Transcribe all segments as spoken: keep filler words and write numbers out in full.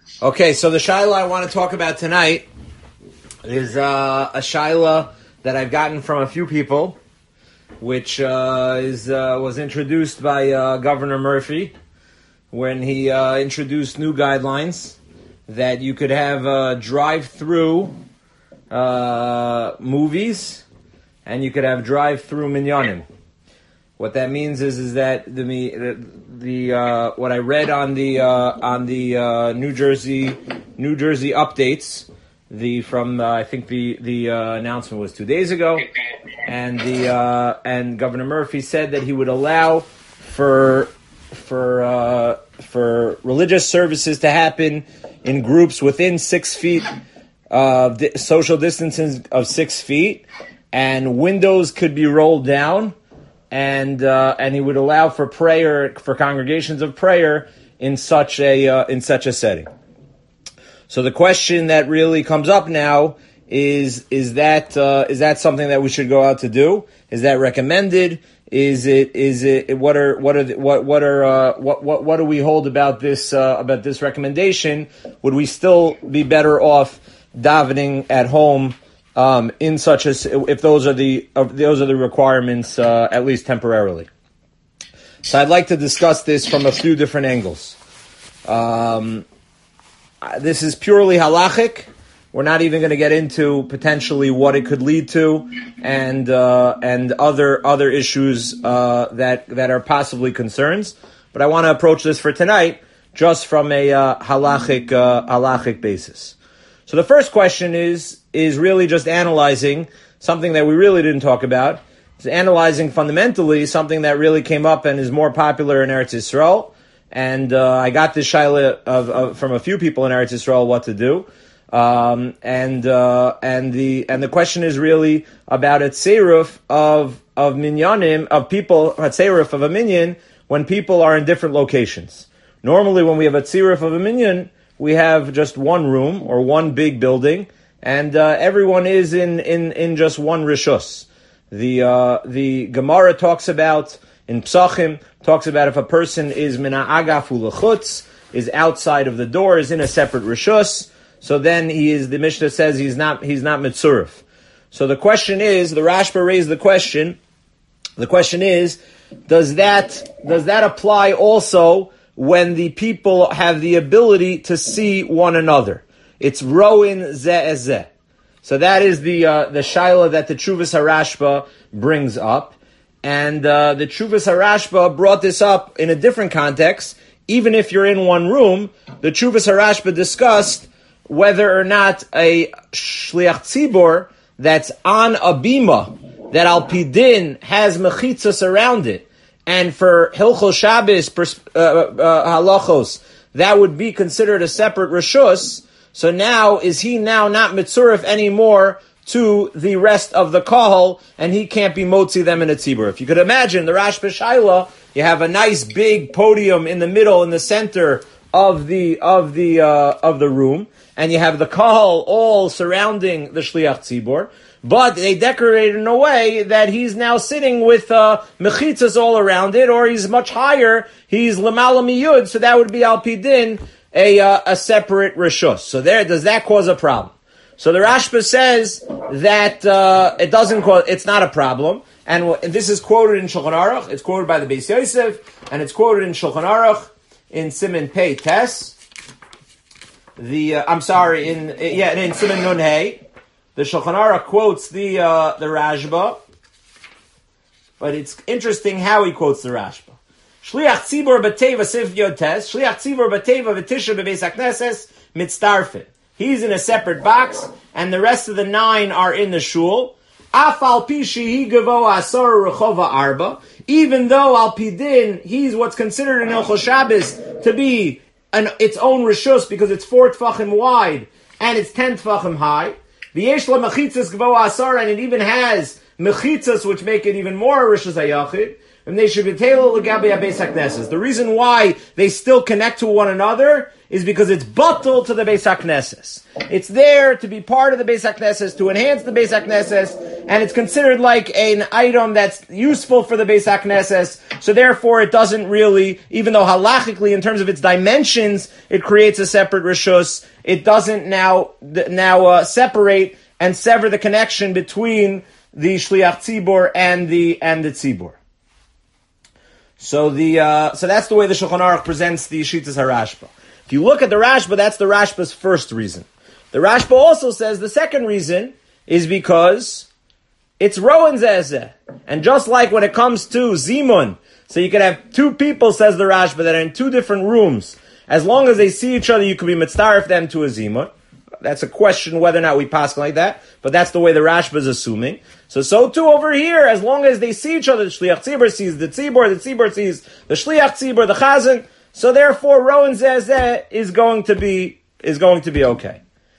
Okay, so the shaila I want to talk about tonight is uh, a shaila that I've gotten from a few people, which uh, is uh, was introduced by uh, Governor Murphy when he uh, introduced new guidelines that you could have uh, drive-through uh, movies and you could have drive-through minyanim. What that means is is that the the, the uh, what I read on the uh, on the uh, New Jersey New Jersey updates, the from uh, I think the the uh, announcement was two days ago, and the uh, and Governor Murphy said that he would allow for for uh, for religious services to happen in groups within six feet of uh, social distancing of six feet, and windows could be rolled down. And uh, and he would allow for prayer for congregations of prayer in such a uh, in such a setting. So the question that really comes up now is is that uh, is that something that we should go out to do? Is that recommended? Is it is it what are what are the, what what are uh, what what what do we hold about this uh, about this recommendation? Would we still be better off davening at home? Um, in such as if those are the uh, those are the requirements, uh, at least temporarily. So I'd like to discuss this from a few different angles. Um, this is purely halachic. We're not even going to get into potentially what it could lead to, and uh, and other other issues uh, that that are possibly concerns. But I want to approach this for tonight just from a uh, halachic uh, halachic basis. So the first question is is really just analyzing something that we really didn't talk about. It's analyzing fundamentally something that really came up and is more popular in Eretz Yisrael. And uh, I got this shaila of, of, from a few people in Eretz Yisrael what to do. Um, and uh, and the and the question is really about a tzeruf of of minyanim of people, a tzeruf of a minyan when people are in different locations. Normally, when we have a tzeruf of a minyan, we have just one room or one big building, and uh, everyone is in, in, in just one rishus. The uh, the Gemara talks about in Psachim talks about if a person is mina agaf ulechutz, is outside of the door, is in a separate rishus. So then he is. The Mishnah says he's not he's not mitzurif. So the question is, the Rashba raised the question. The question is, does that does that apply also when the people have the ability to see one another? It's roin zeh zeh. So that is the uh, the shaila that the Tshuvas HaRashba brings up. And uh, the Tshuvas HaRashba brought this up in a different context. Even if you're in one room, the Tshuvas HaRashba discussed whether or not a shliach tzibor that's on a bima, that al pidin has mechitzas around it, and for Hilchos Shabbos uh, uh, halachos, that would be considered a separate rishus. So now, is he now not mitzurif anymore to the rest of the kahal, and he can't be motzi them in a tzibur? If you could imagine, the Rashba Shaila, you have a nice big podium in the middle, in the center of the of the uh, of the room, and you have the kahal all surrounding the shliach tzibur. But they decorate in a way that he's now sitting with uh, mechitzas all around it, or he's much higher. He's lamala miyud, so that would be al pidin a uh, a separate rishus. So there, does that cause a problem? So the Rashba says that uh, it doesn't cause. It's not a problem, and, w- and this is quoted in Shulchan Aruch. It's quoted by the Beis Yosef, and it's quoted in Shulchan Aruch in Siman Pei Tes. The uh, I'm sorry in yeah in Siman Nun Hey. The Shulchan Aruch quotes the uh, the Rashba, but it's interesting how he quotes the Rashba. Shliach tzibur b'teva sif yod tes. Shliach tzibur b'teva v'tisha b'beis hakneses mitztarfin. He's in a separate box, and the rest of the nine are in the shul. Af al pi shehi gavo asar rechova arba. Even though al pidin, he's what's considered in Hilchos Shabbos to be an, its own rishus because it's four tfachim wide and it's ten tfachim high. V'yesh la mechitzas gavo asar, and it even has mechitzas which make it even more rishus hayachid. And they should be tailored legabe habeis hakneses. The reason why they still connect to one another is because it's batul to the Beis HaKnesses. It's there to be part of the Beis HaKnesses, to enhance the Beis HaKnesses, and it's considered like an item that's useful for the Beis HaKnesses, so therefore it doesn't really, even though halachically, in terms of its dimensions, it creates a separate rishus, it doesn't now, now uh, separate and sever the connection between the Shliach Tzibor and the, and the Tzibor. So the uh, so that's the way the Shulchan Aruch presents the Shitas HaRashba. If you look at the Rashba, that's the Rashba's first reason. The Rashba also says the second reason is because it's Rowan Zezeh. And just like when it comes to Zimun, so you can have two people, says the Rashba, that are in two different rooms. As long as they see each other, you can be mitzaref them to a Zimun. That's a question whether or not we pass like that, but that's the way the Rashba is assuming. So, so too over here, as long as they see each other, the Shliach Tzibor sees the Tzibor, the Tzibor sees the Shliach Tzibor, the Chazan, so therefore Rowan Zezeh is going to be, is going to be okay.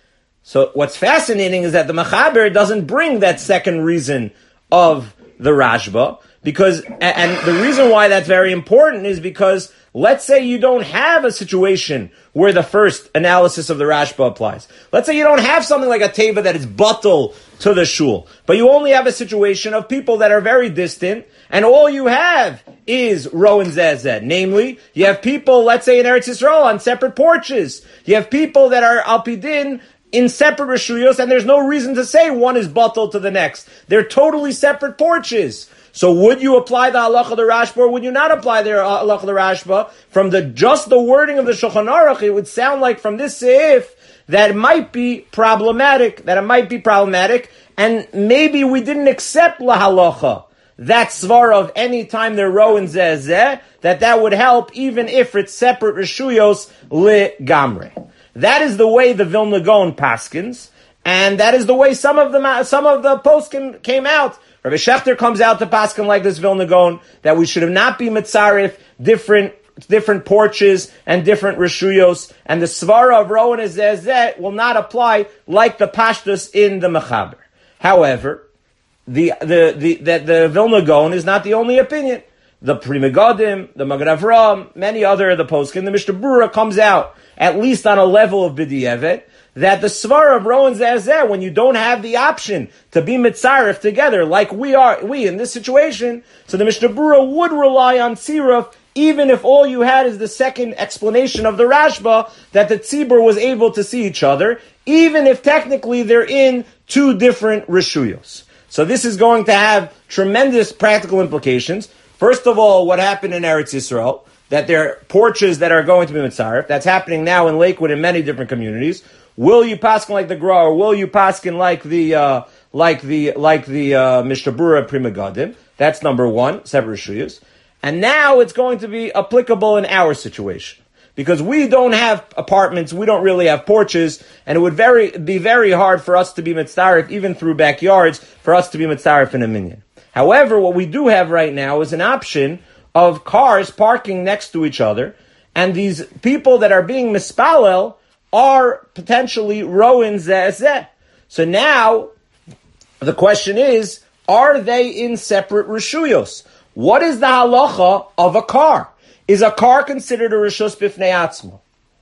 So what's fascinating is that the Mechaber doesn't bring that second reason of the Rashba, because, and the reason why that's very important is because let's say you don't have a situation where the first analysis of the Rashba applies. Let's say you don't have something like a teva that is batul to the shul, but you only have a situation of people that are very distant, and all you have is Rowan Zezeh. Namely, you have people, let's say in Eretz Yisrael, on separate porches. You have people that are alpidin in separate rishuyos, and there's no reason to say one is batul to the next. They're totally separate porches. So would you apply the halacha of the Rashba, or would you not apply the halacha of the Rashba? From the just the wording of the Shulchan Aruch, it would sound like from this seif that it might be problematic, that it might be problematic, and maybe we didn't accept la halacha, that svar of any time they're row and zeh, that that would help even if it's separate reshuyos li gamre. That is the way the Vilna Gaon paskins, and that is the way some of the some of the poskim came out. Rabbi Shechter comes out to paskin like this Vilna Gaon, that we should have not be mitzarif different different porches and different reshuyos, and the svara of rowan and zeh will not apply like the pashtus in the mechaber. However, the the the that the Vilna Gaon is not the only opinion. The Pri Megadim, the Magen Avraham, many other of the poskim, the Mishnah Berurah comes out at least on a level of b'di'evet, that the svar of rowan zeh, when you don't have the option to be mitzaref together, like we are, we in this situation, so the Mishnah Berurah would rely on tziruf, even if all you had is the second explanation of the Rashba, that the tzibur was able to see each other, even if technically they're in two different reshuyos. So this is going to have tremendous practical implications. First of all, what happened in Eretz Yisrael, that there are porches that are going to be mitzaref. That's happening now in Lakewood in many different communities. Will you paskin like the Gra, or will you paskin like the uh, like the like the uh, Mishnah Berurah Pri Megadim? That's number one, separate reshuyos. And now it's going to be applicable in our situation, because we don't have apartments, we don't really have porches, and it would very be very hard for us to be mitzaref, even through backyards, for us to be mitzaref in a minyan. However, what we do have right now is an option of cars parking next to each other, and these people that are being mispalel are potentially rowan zeh. So now, the question is, are they in separate reshuyos? What is the halacha of a car? Is a car considered a reshus bifnei atzmo?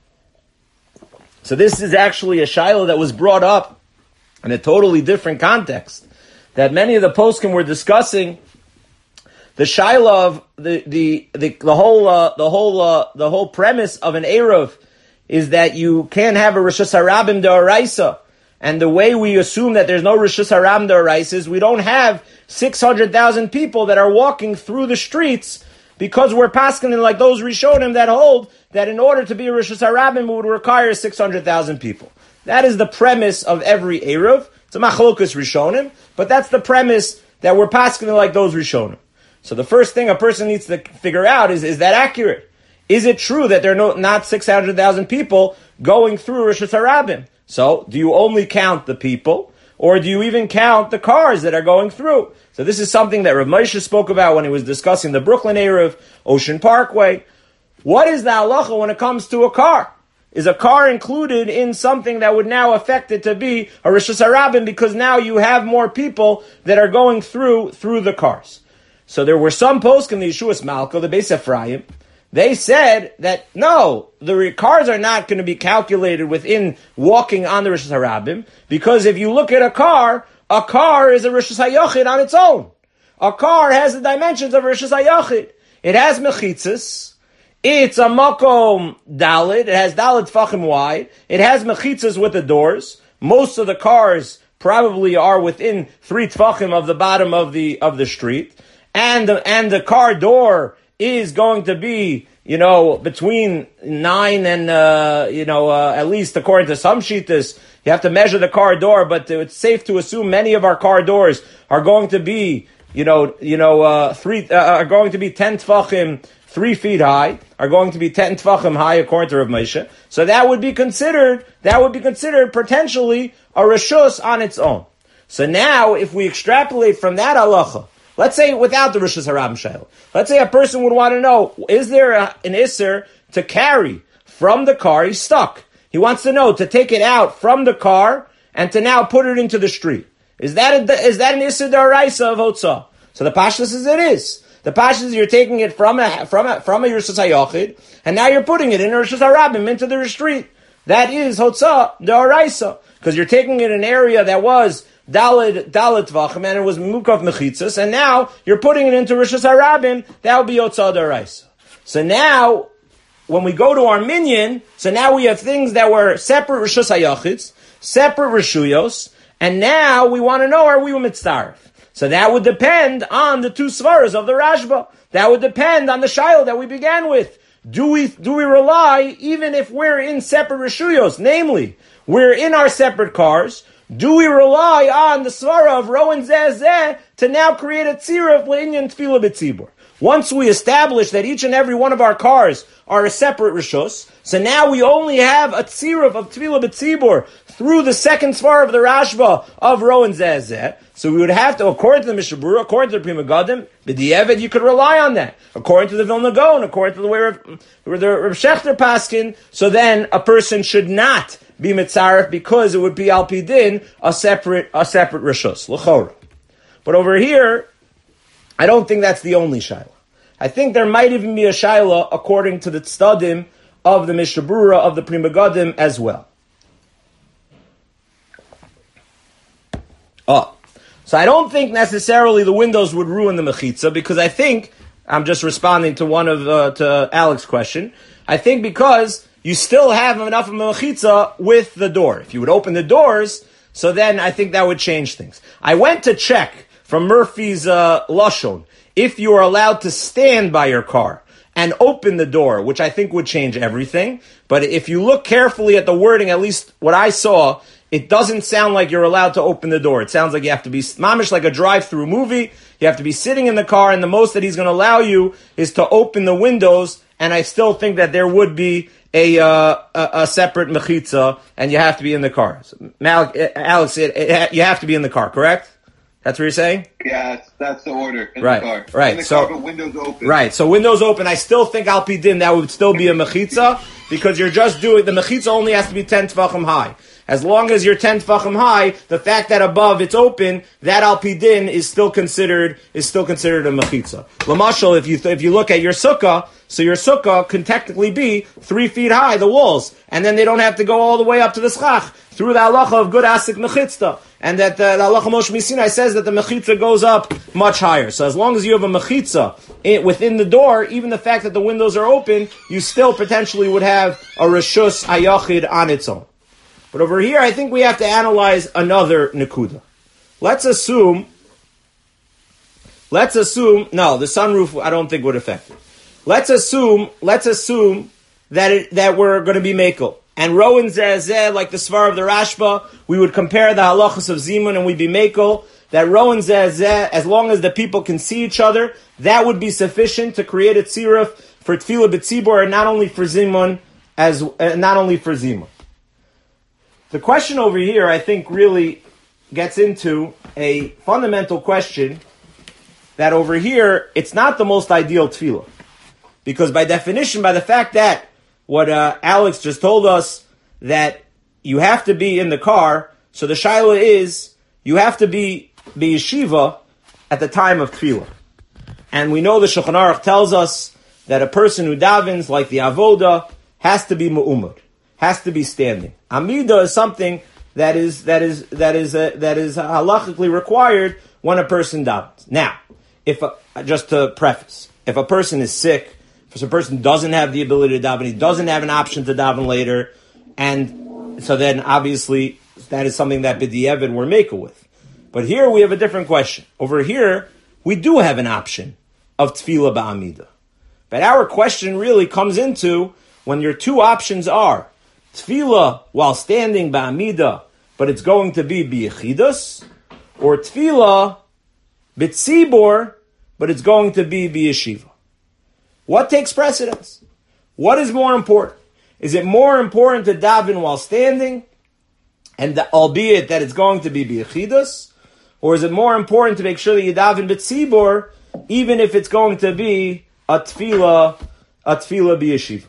So this is actually a shaila that was brought up in a totally different context, that many of the poskim were discussing the shaila of the the the, the whole uh, the whole uh, the whole premise of an eruv is that you can't have a reshus harabim d'oraisa, and the way we assume that there's no reshus harabim d'oraisa is we don't have six hundred thousand people that are walking through the streets, because we're paskening like those Rishonim that hold that in order to be a reshus harabim it would require six hundred thousand people. That is the premise of every eruv. It's a machlokas Rishonim, but that's the premise that we're paskening like those Rishonim. So the first thing a person needs to figure out is, is that accurate? Is it true that there are no, not six hundred thousand people going through Rishus HaRabim? So, do you only count the people, or do you even count the cars that are going through? So this is something that Rav Moshe spoke about when he was discussing the Brooklyn Eruv, Ocean Parkway. What is the halacha when it comes to a car? Is a car included in something that would now affect it to be a Rishus HaRabim, because now you have more people that are going through through the cars? So there were some poskim, the Yeshuas Malka, the Beis Ephraim, They said that, no, the cars are not going to be calculated within walking on the Rishus HaRabim, because if you look at a car, a car is a Rishus HaYochid on its own. A car has the dimensions of Rishus HaYochid. It has mechitzas. It's a makom dalid. It has dalid tfachim wide. It has mechitzas with the doors. Most of the cars probably are within three tfachim of the bottom of the of the street, and the, and the car door is going to be, you know, between nine and uh, you know uh, at least according to some shittas, you have to measure the car door, but it's safe to assume many of our car doors are going to be, you know, you know, uh, three uh, are going to be ten tfachim. Three feet high, are going to be ten tfachim high according to Rav Moshe. So that would be considered, that would be considered potentially a reshus on its own. So now, if we extrapolate from that halacha, let's say without the Rishus HaRabim shayla, let's say a person would want to know, is there a, an isser to carry from the car? He's stuck. He wants to know, to take it out from the car and to now put it into the street. Is that a, is that an isser d'oraisa of hotzah? So the pashtus says it is. The pashtus is you're taking it from a from a from a Rishus HaYochid, and now you're putting it in a Rishus HaRabim into the street. That is hotzah d'oraisa, because you're taking it in an area that was dalid dalid tvachim and it was mukaf mechitzas, and now you're putting it into Rishus HaRabim. That would be hotzah d'oraisa. So now, when we go to our minyan, so now we have things that were separate Rishus HaYochids, separate Rishuyos, and now we want to know, are we mitzaref? So that would depend on the two svaras of the Rashba. That would depend on the shayla that we began with. Do we do we rely, even if we're in separate reshuyos, namely, we're in our separate cars, do we rely on the svara of Rowan Zeh to now create a tzira of Le'inyan Tefillah B'tzibur? Once we establish that each and every one of our cars are a separate rishus, so now we only have a tzira of Tefillah B'tzibur through the second svara of the Rashba of Rowan Zeh. So we would have to, according to the Mishnah Berurah, according to the Prima Gadim, b'di'evet, you could rely on that. According to the Vilna Gaon, according to the way of the Rav Shechter Paskin, so then a person should not be mitzaref because it would be al pidin a separate a separate rishus l'chora. But over here, I don't think that's the only shayla. I think there might even be a shayla according to the tzaddim of the Mishnah Berurah of the Prima Gadim as well. Oh. So I don't think necessarily the windows would ruin the mechitza, because I think, I'm just responding to one of, uh, to Alex's question, I think because you still have enough of a mechitza with the door. If you would open the doors, so then I think that would change things. I went to check from Murphy's, uh, Lashon, if you are allowed to stand by your car and open the door, which I think would change everything. But if you look carefully at the wording, at least what I saw, it doesn't sound like you're allowed to open the door. It sounds like you have to be mamish like a drive-through movie. You have to be sitting in the car, and the most that he's going to allow you is to open the windows. And I still think that there would be a uh, a, a separate mechitza, and you have to be in the car. So, Malik, Alex, it, it, you have to be in the car, correct? That's what you're saying? Yeah, that's, that's the order. In right, the car. right. In the so, car, but windows open. Right. So windows open. I still think al pidin that would still be a mechitza, because you're just doing the mechitza only has to be ten tefachim high. As long as you're ten tefachim high, the fact that above it's open, that al pidin is still considered is still considered a mechitza. Lamashal, if you th- if you look at your sukkah, so your sukkah can technically be three feet high, the walls, and then they don't have to go all the way up to the schach through the halacha of good asik mechitzta, and that uh, the halacha Moshe Misinai says that the mechitza goes up much higher. So as long as you have a mechitza in, within the door, even the fact that the windows are open, you still potentially would have a reshus hayachid on its own. But over here, I think we have to analyze another nekuda. Let's assume, let's assume, no, the sunroof I don't think would affect it. Let's assume, let's assume that it, that we're going to be mekel. And Rowan Zeh, like the Svar of the Rashba, we would compare the halachas of Zimun and we'd be mekel. That Rowan Zeh, as long as the people can see each other, that would be sufficient to create a tziruf for Tefillah B'tzibur, and not only for Zimun, as uh, not only for Zimun. The question over here, I think, really gets into a fundamental question that over here, it's not the most ideal tefillah. Because by definition, by the fact that what uh, Alex just told us, that you have to be in the car, so the shaila is, you have to be be yeshiva at the time of tefillah. And we know the Shulchan Aruch tells us that a person who davens, like the avoda, has to be mu'umad, has to be standing. Amida is something that is that is that is uh, that is halachically required when a person davens. Now, if a, just to preface, if a person is sick, if a person doesn't have the ability to daven, he doesn't have an option to daven later, and so then obviously that is something that b'di'evid we're makel with. But here we have a different question. Over here, we do have an option of tefillah ba'amida. But our question really comes into when your two options are tefillah while standing ba'amida, but it's going to be b'yechidus, or tefillah b'tzibor, but it's going to be b'yeshiva. What takes precedence? What is more important? Is it more important to daven while standing, and the, albeit that it's going to be b'yechidus, or is it more important to make sure that you daven b'tzibor, even if it's going to be a tefillah, a tefillah b'yeshiva?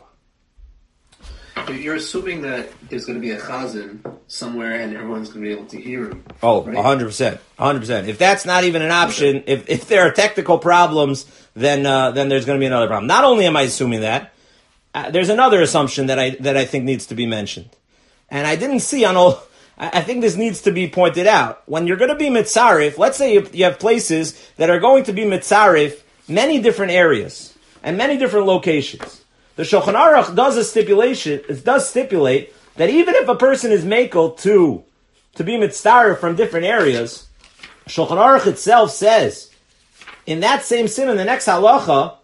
You're assuming that there's going to be a chazan somewhere and everyone's going to be able to hear him. Oh, right? one hundred percent. one hundred percent. If that's not even an option, okay. if, if there are technical problems, then uh, then there's going to be another problem. Not only am I assuming that, uh, there's another assumption that I that I think needs to be mentioned. And I didn't see on all... I think this needs to be pointed out. When you're going to be mitzarif, let's say you have places that are going to be mitzarif, many different areas and many different locations. The Shulchan Aruch does a stipulation, it does stipulate that even if a person is makel to, to be mitzarif from different areas, Shulchan Aruch itself says, in that same sin, in the next halacha,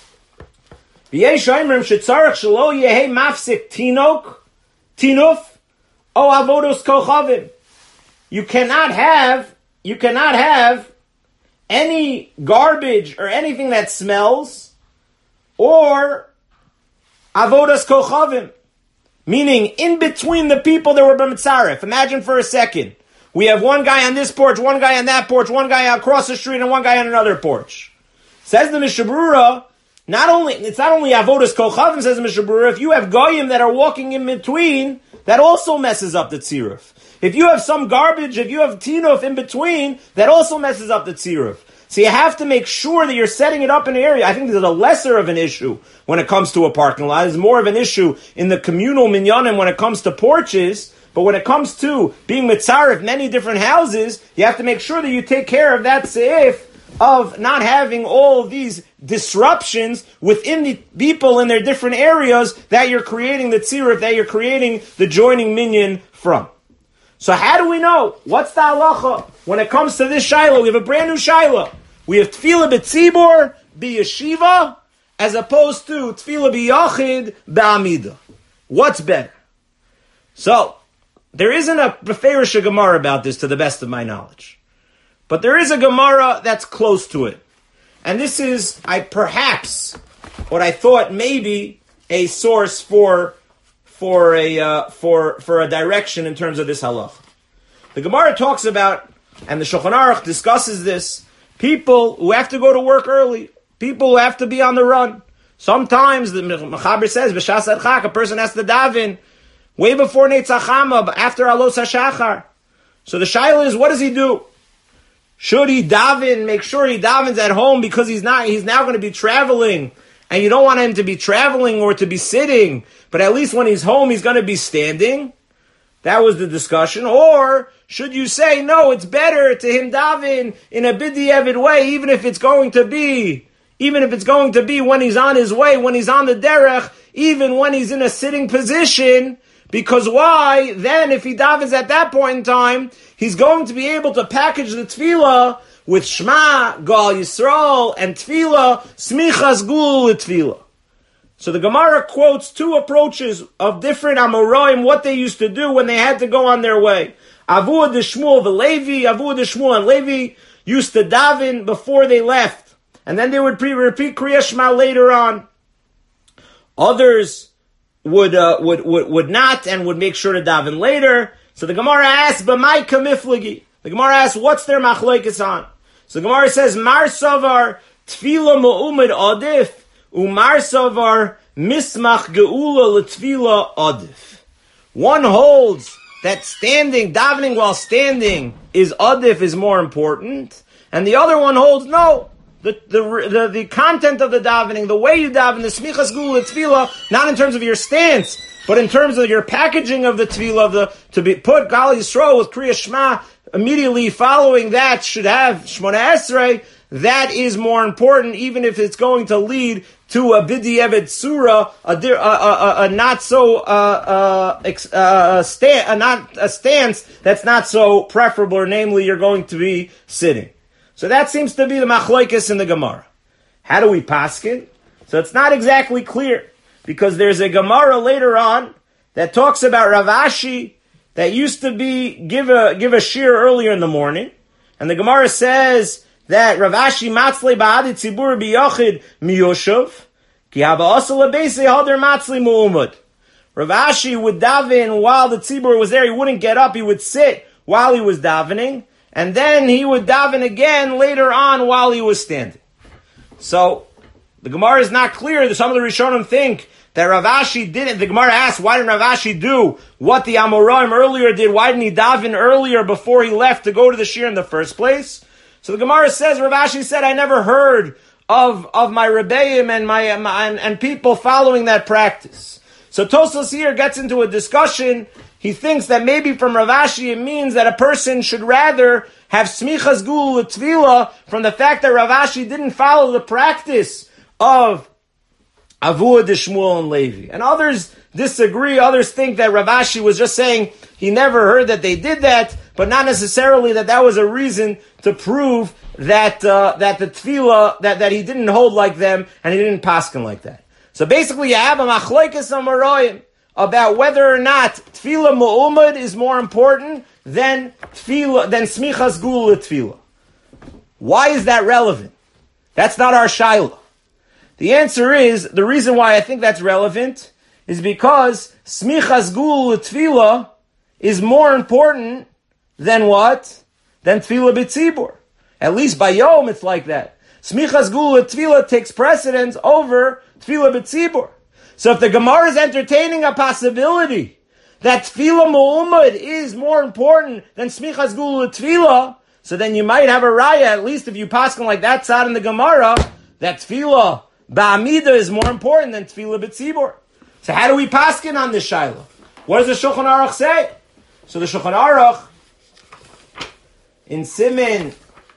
V'yesh oimrim shetzarech shelo yehei mafsik tinok, tinuf, o avodos kochavim. You cannot have, you cannot have any garbage or anything that smells, or avodas kochavim, meaning in between the people that were b'mitzaref. Imagine for a second, we have one guy on this porch, one guy on that porch, one guy across the street, and one guy on another porch. Says the Mishnah Berurah, not only it's not only avodas kochavim, says the Mishnah Berurah, if you have goyim that are walking in between, that also messes up the tziruf. If you have some garbage, if you have tinuf in between, that also messes up the tziruf. So you have to make sure that you're setting it up in an area. I think there's a lesser of an issue when it comes to a parking lot. There's more of an issue in the communal minyanim when it comes to porches. But when it comes to being mitzaref many different houses, you have to make sure that you take care of that seif of not having all of these disruptions within the people in their different areas that you're creating the tziruf, that you're creating the joining minyan from. So how do we know? What's the halacha? When it comes to this shaila, we have a brand new shaila. We have tefillah b'tzibor, b'yeshiva, as opposed to tefillah b'yachid, b'amida. What's better? So, there isn't a beferish Gemara about this to the best of my knowledge. But there is a Gemara that's close to it. And this is, I perhaps, what I thought maybe a source for for a uh, for for a direction in terms of this halacha. The Gemara talks about, and the Shulchan Aruch discusses this, people who have to go to work early, people who have to be on the run. Sometimes the Mechaber says, b'shas adchak, a person has to daven way before Neitzach Hama, after Alos HaShachar. So the shaila is, what does he do? Should he daven, make sure he davens at home because he's not, he's now going to be traveling, and you don't want him to be traveling or to be sitting, but at least when he's home, he's going to be standing? That was the discussion. Or should you say, no, it's better to him daven in a b'di'evid way, even if it's going to be, even if it's going to be when he's on his way, when he's on the derech, even when he's in a sitting position, because why? Then if he davens at that point in time, he's going to be able to package the tefillah with Shema, Gal Yisrael, and tefillah, Smichas Gul tefillah. So the Gemara quotes two approaches of different Amoraim, what they used to do when they had to go on their way. Avua de Shmuel the Levi, Avua de Shmuel and Levi used to daven before they left, and then they would pre- repeat Kriya Shema later on. Others would, uh, would would would not and would make sure to daven later. So the Gemara asks, "B'may kamiflagi?" The Gemara asks, "What's their machlokes on?" So the Gemara says, "Mar savar tefila mu'umid adif, umar savar mismach geula letefila adif." One holds that standing, davening while standing is adif, is more important, and the other one holds no. the, the, the, the content of the davening, the way you daven, the smichas gula tefillah, not in terms of your stance, but in terms of your packaging of the tefillah, of the, to be put Gal Yisrael with Kriya Shema, immediately following that should have Shmona Esrei. That is more important, even if it's going to lead to a b'diavad surah, a, a, a, a not so uh, uh, uh, sta- a not a stance that's not so preferable, or namely, you're going to be sitting. So that seems to be the machlokes in the Gemara. How do we paskin? So it's not exactly clear, because there's a Gemara later on that talks about Rav Ashi that used to be give a give a shir earlier in the morning, and the Gemara says that Rav Ashi matzli ba'adi tzibur biyachid miyoshav ki haba asal lebeisei hader matzli mu'umad. Rav Ashi would daven while the tzibur was there. He wouldn't get up. He would sit while he was davening, and then he would daven again later on while he was standing. So the Gemara is not clear. Some of the Rishonim think that Rav Ashi didn't. The Gemara asks, why didn't Rav Ashi do what the Amoraim earlier did? Why didn't he daven earlier before he left to go to the shir in the first place? So the Gemara says, Rav Ashi said, I never heard of, of my Rebbeim and my, my and, and people following that practice. So Tosfos here gets into a discussion. He thinks that maybe from Rav Ashi it means that a person should rather have smichas gula tefillah from the fact that Rav Ashi didn't follow the practice of Avua de Shmuel and Levi. And others disagree. Others think that Rav Ashi was just saying he never heard that they did that, but not necessarily that that was a reason to prove that uh, that the tefillah, that, that he didn't hold like them and he didn't paskin like that. So basically you have a machlokes amoraim about whether or not tefillah mu'umad is more important than tefillah, than smichas gula tefillah. Why is that relevant? That's not our shaila. The answer is, the reason why I think that's relevant is because smichas gula tefillah is more important than what? Than tefillah b'tzibur. At least by Yom it's like that. Smichas gula tefillah takes precedence over tefillah b'tzibur. So if the Gemara is entertaining a possibility that tefillah mu'umad is more important than smichas gula tefillah, so then you might have a raya, at least if you paskin like that side in the Gemara, that tefillah ba'amida is more important than tefillah b'tzibur. So how do we paskin on this shaila? What does the Shulchan Aruch say? So the Shulchan Aruch in Simin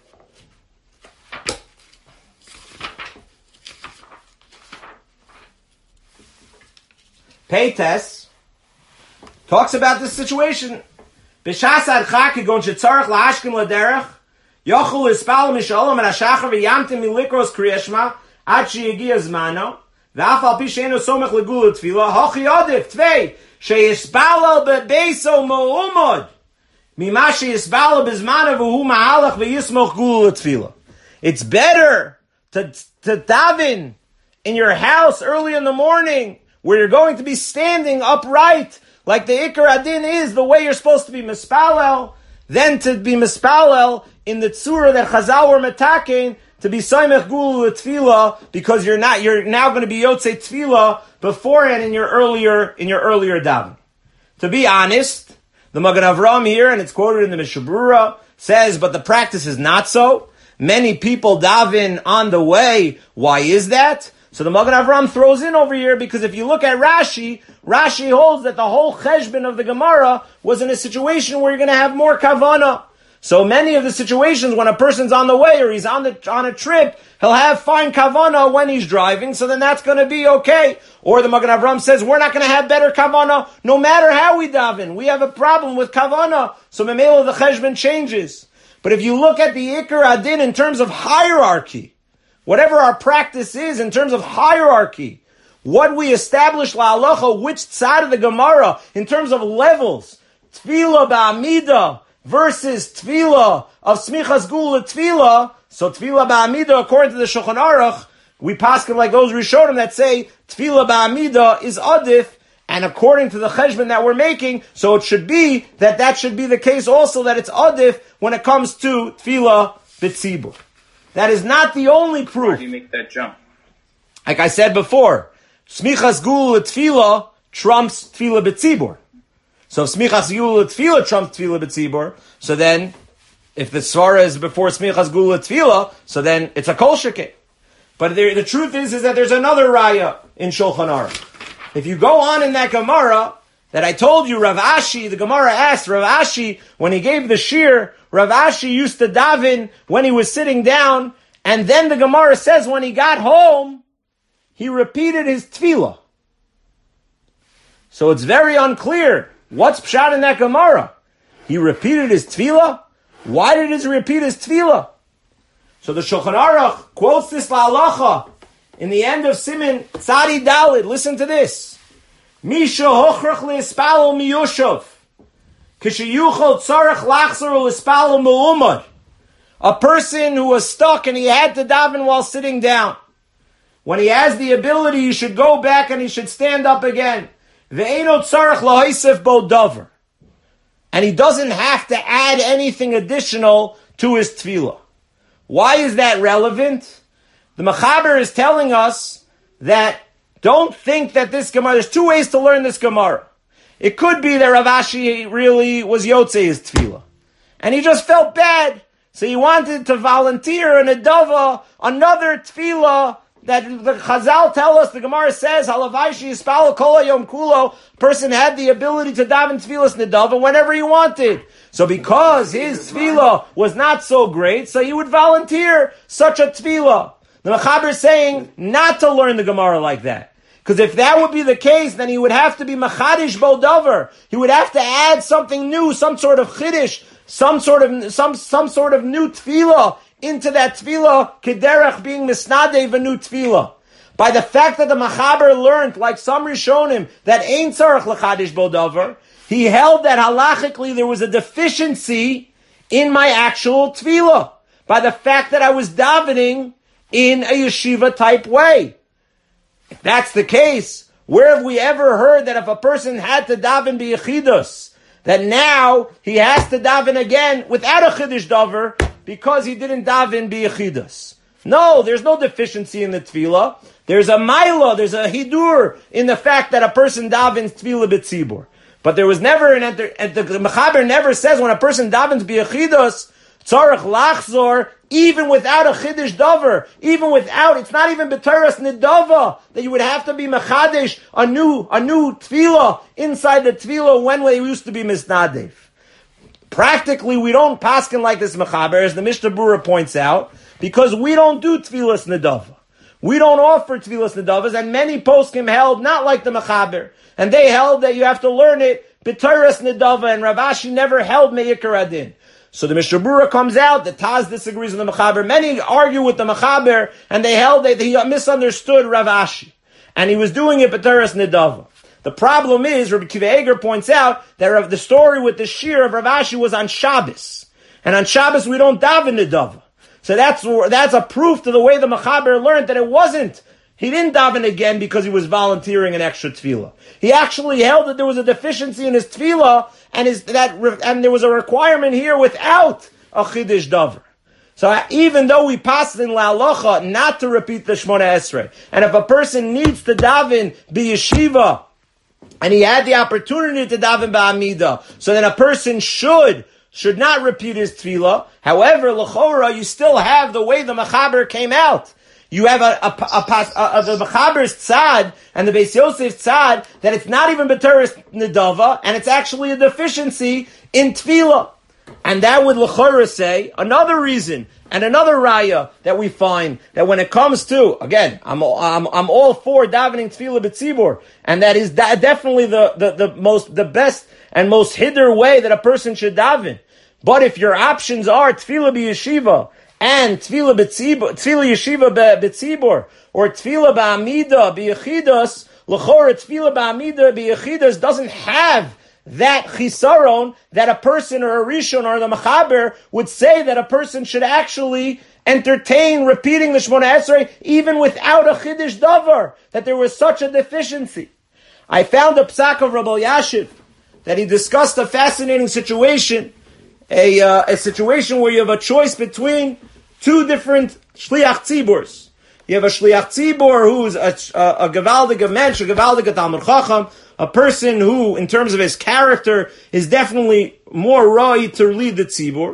Peites talks about this situation. B'shas adcha kegon shetzarich la'ashkim l'derech yochul ispal mishalom and hashachar v'yamtim milikros kriyas shema ad sheyigia zmano v'af al pi she'enu somech legula tefillah hochi odif tvei sheyispalel bebeso mo'umod mima sheyispalel bezmano v'hu ma'alach v'yismoch gula tefillah. It's better to, to daven in your house early in the morning where you're going to be standing upright, like the Ikar Adin is, the way you're supposed to be mispalel, than to be mispalel in the tzura that Chazal were metakein, to be Saimech Gulu Tefillah, because you're not, you're now going to be Yotzei Tefillah beforehand in your earlier, in your earlier daven. To be honest, the Magen Avram here, and it's quoted in the Mishabura, says, but the practice is not so. Many people daven on the way. Why is that? So the Magen Avram throws in over here, because if you look at Rashi, Rashi holds that the whole cheshbon of the Gemara was in a situation where you're going to have more kavanah. So many of the situations when a person's on the way or he's on the on a trip, he'll have fine kavanah when he's driving, so then that's going to be okay. Or the Magen Avram says, we're not going to have better kavanah no matter how we daven. We have a problem with kavanah, so memelo the cheshbon changes. But if you look at the Ikar Adin in terms of hierarchy, whatever our practice is in terms of hierarchy, what we establish la'alacha, which side of the Gemara, in terms of levels, tefillah ba'amida versus tefillah of smichas gula tefillah, so tefillah ba'amida, according to the Shulchan Aruch, we paskin like those Rishonim that say tefillah ba'amida is adif, and according to the cheshbon that we're making, so it should be that that should be the case also, that it's adif when it comes to tefillah b'tzibur. That is not the only proof. How do you make that jump? Like I said before, smichas gula tefillah trumps tefillah b'tzibur. So if smichas gula tefillah trumps tefillah b'tzibur, so then if the svara is before smichas gula tefillah, so then it's a kol shekeh. But there, the truth is, is that there's another raya in Shulchan Aruch. If you go on in that Gemara that I told you, Rav Ashi, the Gemara asked Rav Ashi when he gave the shir, Rav Ashi used to daven when he was sitting down, and then the Gemara says when he got home, he repeated his tefillah. So it's very unclear what's pshat in that Gemara. He repeated his tefillah. Why did he repeat his tefillah? So the Shulchan Aruch quotes this la'alacha in the end of Siman Tzadi Dalid. Listen to this. Misha hochrach le'ispalo miyushav. Kishayuchol tzarech lachzor le'ispalo me'umad. A person who was stuck and he had to daven while sitting down. When he has the ability, he should go back and he should stand up again. Ve'eno tzarech lahaisef bo davar. And he doesn't have to add anything additional to his tefillah. Why is that relevant? The Mechaber is telling us that don't think that this Gemara, there's two ways to learn this Gemara. It could be that Rav Ashi really was Yotzei his tefillah. And he just felt bad. So he wanted to volunteer in a dava, another tefillah that the Chazal tell us, the Gemara says, Halavaishi Yispal Kol Yom Kulo, person had the ability to daven tefillas nedava whenever he wanted. So because his tefillah was not so great, so he would volunteer such a tefillah. The Mechaber is saying not to learn the Gemara like that. Because if that would be the case, then he would have to be Machadish Bo Davar. He would have to add something new, some sort of Chiddush, some sort of, some, some sort of new tefillah into that tefillah, kederach being misnadev a new tefillah. By the fact that the Mechaber learned, like some Rishonim, that ain't tzarech l'chadish bo davar, he held that halachically there was a deficiency in my actual tefillah. By the fact that I was davening in a yeshiva type way. If that's the case, where have we ever heard that if a person had to daven b'yechidus, that now he has to daven again without a chiddush davar, because he didn't daven b'yechidus? No, there's no deficiency in the tefillah. There's a maila, there's a hidur in the fact that a person davens tefillah b'tzibur. But there was never an enter, and the Mechaber never says when a person davens b'yechidus, tzarech lachzor, even without a chiddush davar, even without, it's not even b'teras nidava, that you would have to be mechadesh, a new, a new tefillah inside the tefillah when we used to be misnadev. Practically, we don't paskin like this Mechaber, as the Mishnah Berurah points out, because we don't do tefillas nedava. We don't offer tefillas nedavas, and many poskim held not like the Mechaber, and they held that you have to learn it b'teras nedava, and Rav Ashi never held me'ikar adin. So the Mishnah Berurah comes out, the Taz disagrees with the Mechaber. Many argue with the Mechaber, and they held that he misunderstood Rav Ashi, and he was doing it b'teras nedava. The problem is, Rabbi Kiva Eger points out that the story with the shir of Rav Ashi was on Shabbos. And on Shabbos we don't daven nedava. So that's, that's a proof to the way the Mechaber learned that it wasn't, he didn't daven again because he was volunteering an extra tefillah. He actually held that there was a deficiency in his tefillah, and his, that, and there was a requirement here without a chiddush davar. So even though we passed in la'alacha not to repeat the Shmona Esrei, and if a person needs to daven b'yeshiva, and he had the opportunity to daven ba'amida, so then a person should should not repeat his tefillah. However, l'chora, you still have the way the Mechaber came out. You have a, a, a, a, a the Mechaber's tzad and the Beis Yosef's tzad that it's not even b'teres nedava, and it's actually a deficiency in tefillah. And that would l'chora say another reason and another raya that we find that when it comes to, again, I'm I'm, I'm all for davening tefillah b'tzibur, and that is da- definitely the, the the most the best and most hidden way that a person should daven. But if your options are tefillah b'yeshiva and tefillah b'tzibur, tefillah yeshiva b'tzibur, or tefillah b'amida b'yechidas, l'chora tefillah b'amida b'yechidas doesn't have that chisaron that a person or a rishon or the Mechaber would say that a person should actually entertain repeating the Shmona Esrei even without a chiddush davar, that there was such a deficiency. I found a psak of Rabbi Yashiv that he discussed a fascinating situation, a uh, a situation where you have a choice between two different shliach tziburs. You have a shliach tzibur who's a, a, a gevaldige mensch, a gevaldige Talmud Chacham, a person who, in terms of his character, is definitely more right to lead the tzibur.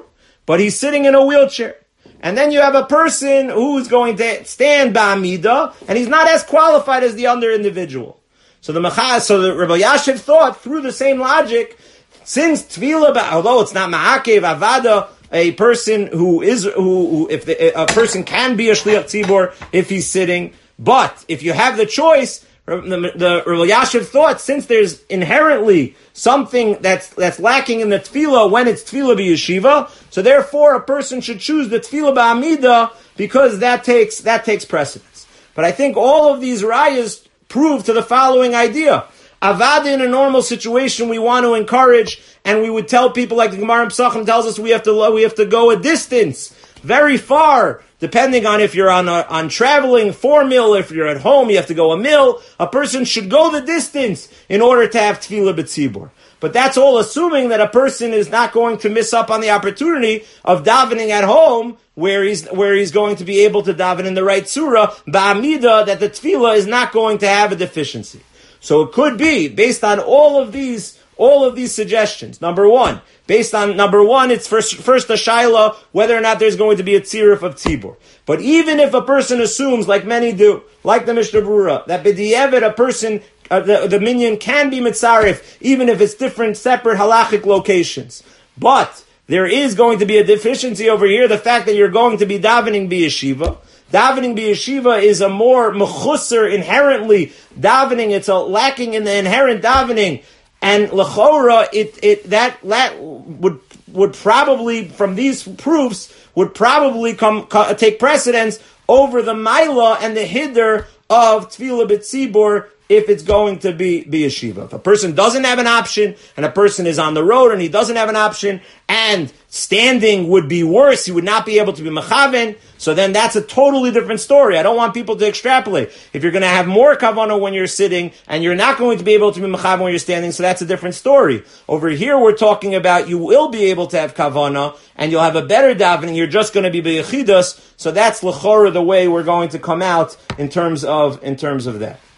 but he's sitting in a wheelchair. And then you have a person who's going to stand ba'amida, and he's not as qualified as the other individual. So the Machaz, so the Rabbi Yashiv thought through the same logic, since tefillah, although it's not ma'akev avada, a person who is who, who if the, a person can be a shliach tzibor if he's sitting, but if you have the choice, the, the Rabbi Yashiv thought since there's inherently something that's that's lacking in the tefillah when it's tefillah b'yeshiva, so therefore a person should choose the tefillah ba'amida because that takes that takes precedence. But I think all of these rayas prove to the following idea. Avada in a normal situation we want to encourage, and we would tell people like the Gemara in Pesachim tells us we have to we have to go a distance, very far, depending on if you're on a, on traveling, four mil, if you're at home, you have to go a mil. A person should go the distance in order to have tefillah b'tzibur. But that's all assuming that a person is not going to miss up on the opportunity of davening at home, where he's where he's going to be able to daven in the right surah, ba'amida, that the tefillah is not going to have a deficiency. So it could be, based on all of these, all of these suggestions. Number one, based on number one, it's first, first a shaila, whether or not there's going to be a tziruf of tzibur. But even if a person assumes, like many do, like the Mishnah Brura, that b'di'evet a person, uh, the, the minyan can be mitzarif, even if it's different, separate halachic locations. But there is going to be a deficiency over here, the fact that you're going to be davening b'yeshiva. Davening b'yeshiva is a more mechusser, inherently davening. It's a lacking in the inherent davening, and lechora, it it that that would would probably from these proofs would probably come take precedence over the maila and the hiddur of tefillah b'tzibur if it's going to be b'yeshiva. If a person doesn't have an option, and a person is on the road and he doesn't have an option, and standing would be worse, he would not be able to be mechaven, so then that's a totally different story. I don't want people to extrapolate. If you're going to have more kavanah when you're sitting, and you're not going to be able to be mechaven when you're standing, so that's a different story. Over here we're talking about you will be able to have kavanah, and you'll have a better davening, you're just going to be b'yechidus, so that's l'chora the way we're going to come out in terms of, in terms of that.